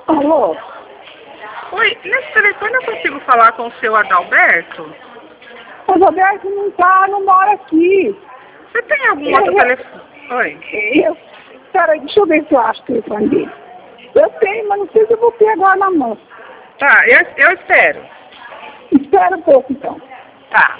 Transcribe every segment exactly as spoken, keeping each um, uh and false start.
Alô? Oi, nesse telefone eu consigo falar com o seu Adalberto? O Adalberto não tá, não mora aqui. Você tem algum Eu- outro eu- telefone? Oi. Eu, peraí, deixa eu ver se eu acho o telefone dele. Eu tenho, mas não sei se eu vou ter agora na mão. Tá, eu, eu espero. Espera um pouco, então. Tá.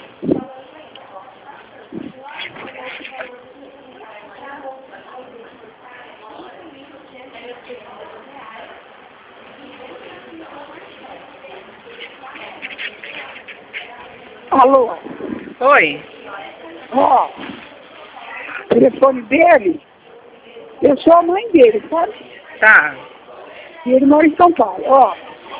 Alô? Oi. Ó, o telefone dele, eu sou a mãe dele, sabe? Tá. E ele mora em São Paulo, ó.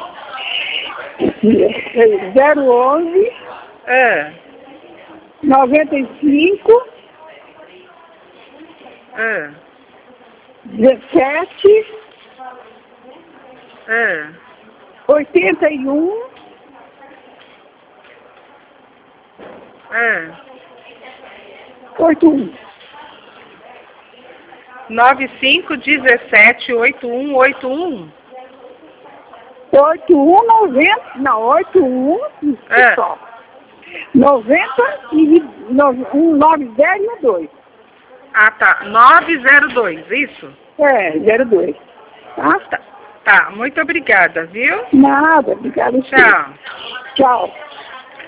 zero onze, Ah, noventa e cinco, ah, dezessete, ah, oitenta e um, ah. oitenta e um. nove cinco um sete oito um oito um. oitenta e um, noventa, não, oitenta e um, É. só. noventa e nove zero dois. Ah, tá. nove zero dois, isso? É, zero dois. Tá? Tá. Tá, muito obrigada, viu? Nada, obrigado. Tchau. Tchau.